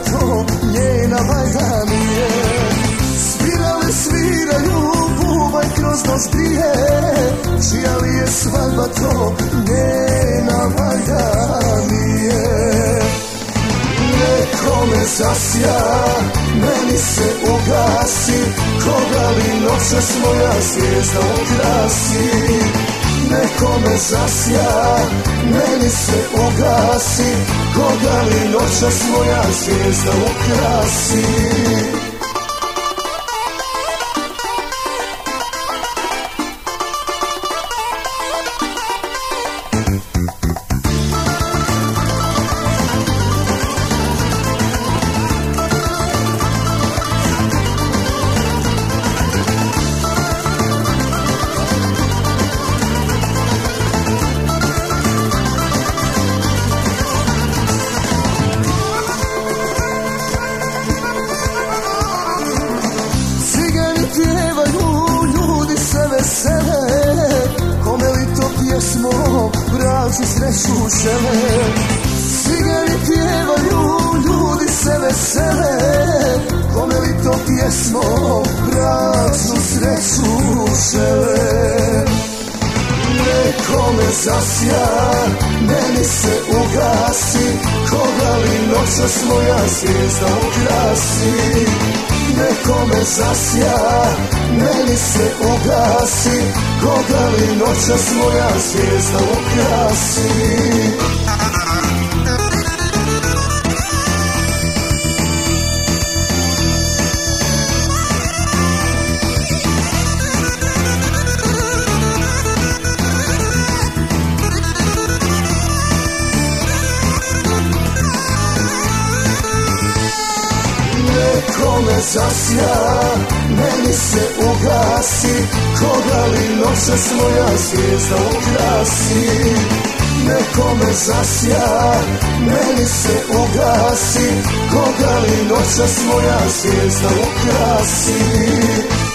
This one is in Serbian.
to njena valjda nije. Svirale sviraju, bubanj kroz noć brije, čija li je svadba to njena valjda nije. Nekome zasja, meni se ugasi, koga li noćas moja zvijezda ukrasi. Nekome zasja, meni se ugasi, koga li noćas moja zvijezda ukrasi. Kome li to pjesmom braću sreću žele. Cigani pjevaju, ljudi se vesele, kome li to pjesmom braću sreću žele. Nekome zasja, meni se ugasi, koga li noćas moja zvijezda ukrasi. Nekome zasja, meni se ugasi, koga li noćas moja zvijezda ukrasi. Nekome zasja, meni se ugasi, koga li noćas moja zvijezda ukrasi. Nekome zasja, meni se ugasi, koga li noćas moja zvijezda ukrasi.